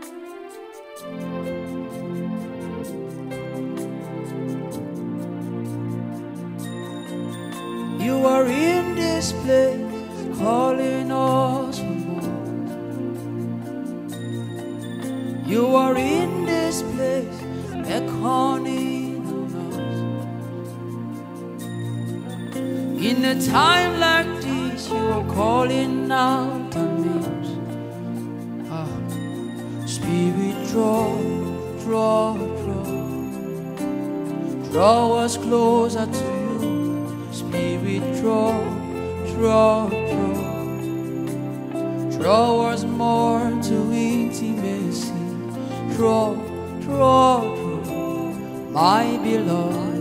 You are in this place, calling us for more. You are in this place, beckoning on us. In a time like this, you are calling out our names. Spirit, draw, draw us closer to you. Spirit, draw us more to intimacy. Draw, my beloved.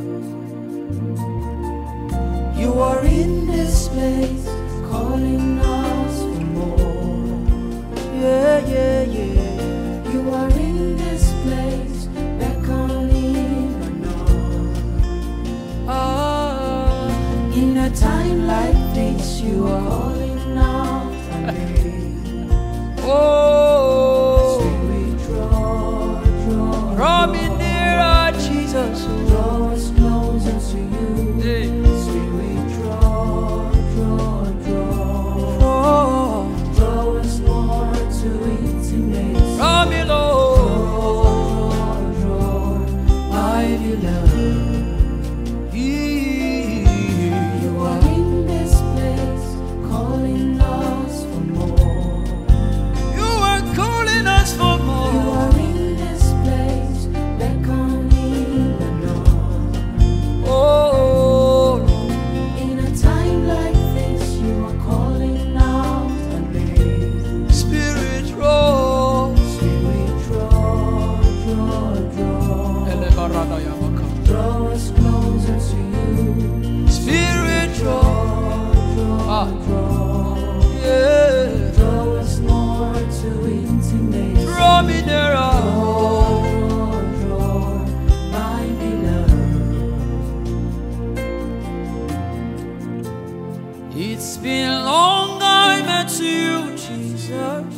You are in this place, calling us for more. Yeah. You are in this place, beckoning on us. In a time like this, you are calling out our name. Oh, Spirit, draw me nearer, Jesus. Draw us closer to you. Hey. Spirit, draw us more to intimacy. Draw me, Lord, my beloved. Draw us closer to you. Spirit, yeah. Draw us more to intimacy. Draw me nearer. Draw, my beloved. It's been long I met you, Jesus.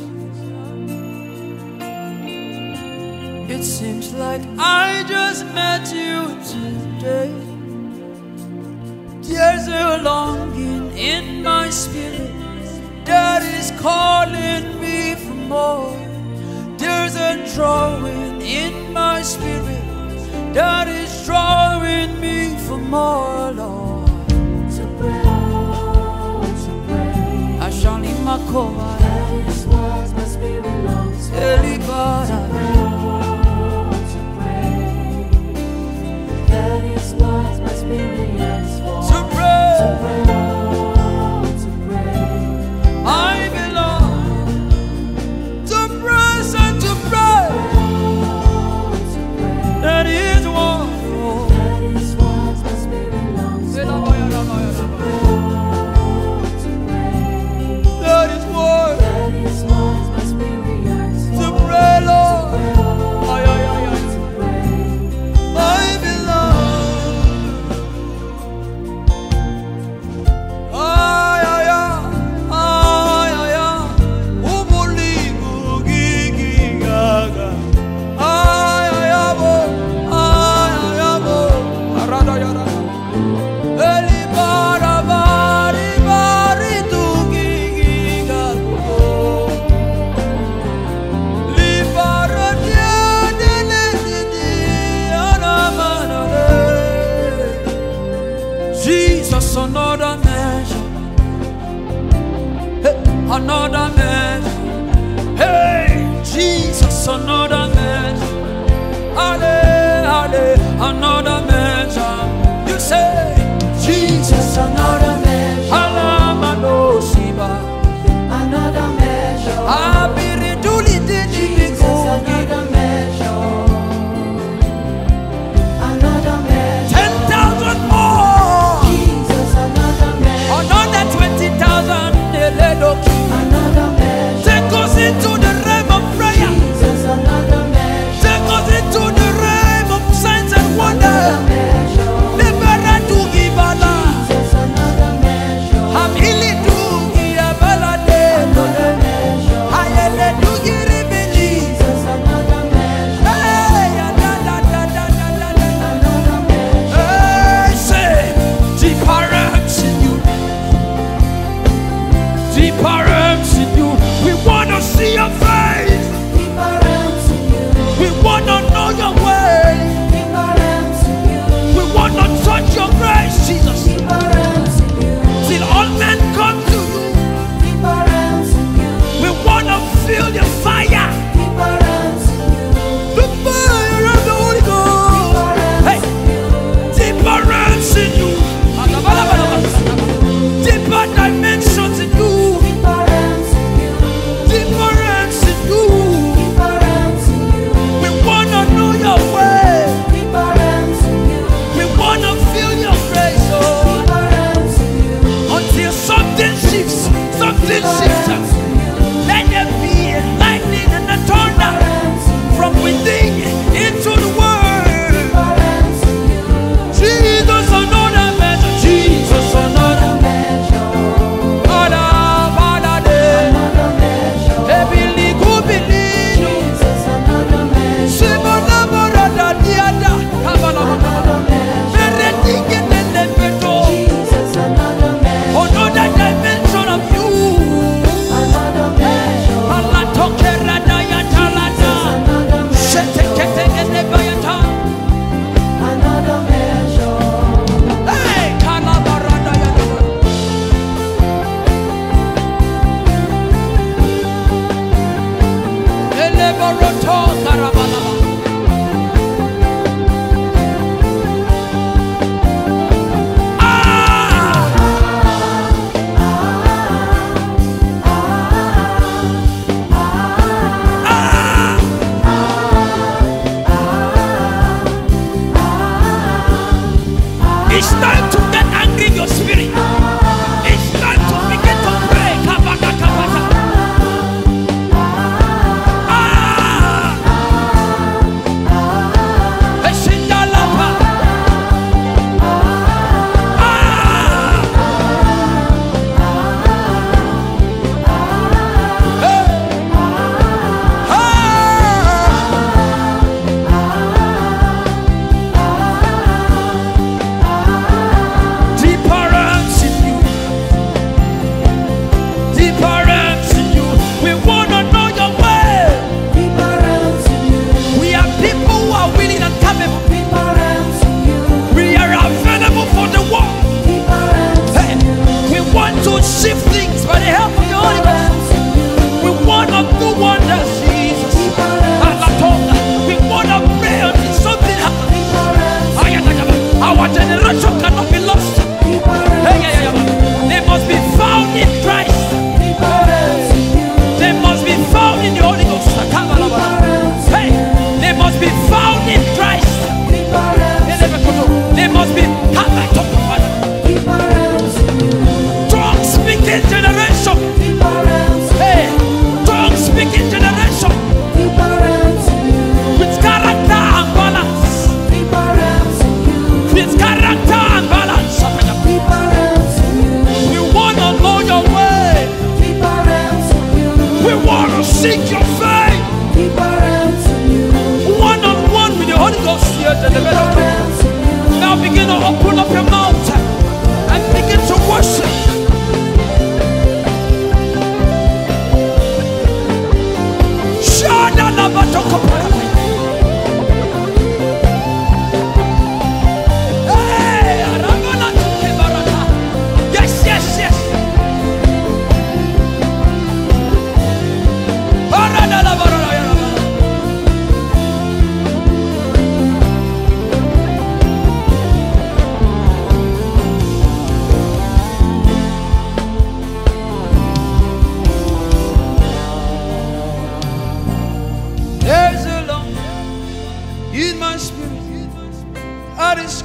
It seems like I just met you today. There's a longing in my spirit that is calling me for more. There's a drawing in my spirit that is drawing me for more, Lord. To pray. I shall leave my cover. That is what my spirit longs for. That is what my spirit yearns for. To pray, I belong. To press and to pray. That is what my spirit longs for. That is what my spirit yearns for. To pray, Lord. Jesus, another measure. Hey, another measure. Hey, Jesus, another measure. Ale, another measure. You say, Jesus, another measure. Alamano siba. Another measure. Abiriduli didi. Jesus, another measure. Another measure. 10,000 more. Another 20,000. Another measure. Take us into the realm of prayer. Jesus, another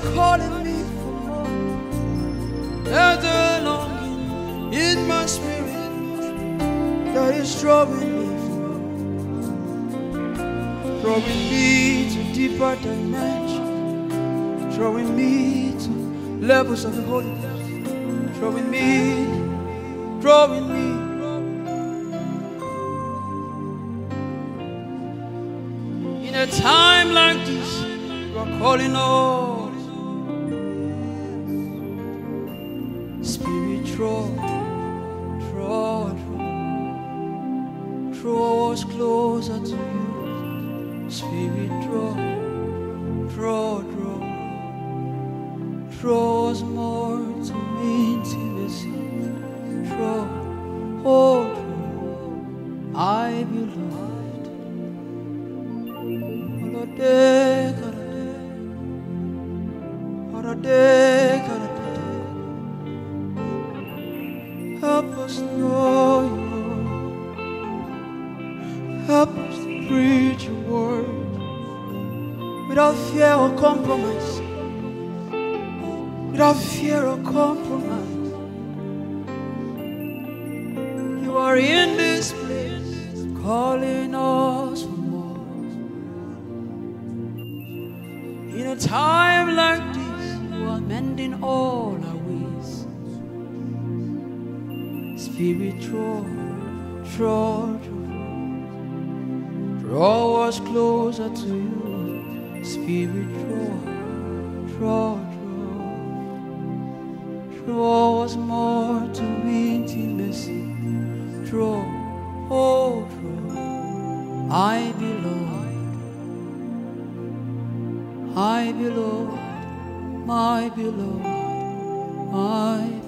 calling me for more. There's a longing in my spirit that is drawing me forward, drawing me to deeper dimensions, drawing me to levels of the Holy Ghost, drawing me. In a time like this, you are calling us. Spirit, draw us closer to you. Spirit, draw us more to intimacy. I belong. Help us know you. Help us to preach your word without fear or compromise. Without fear or compromise. You are in this place, calling us for more. In a time like this, you are mending all our ways. Spirit, draw us closer to you. Spirit, draw us more to intimacy. Draw. I belong, my beloved,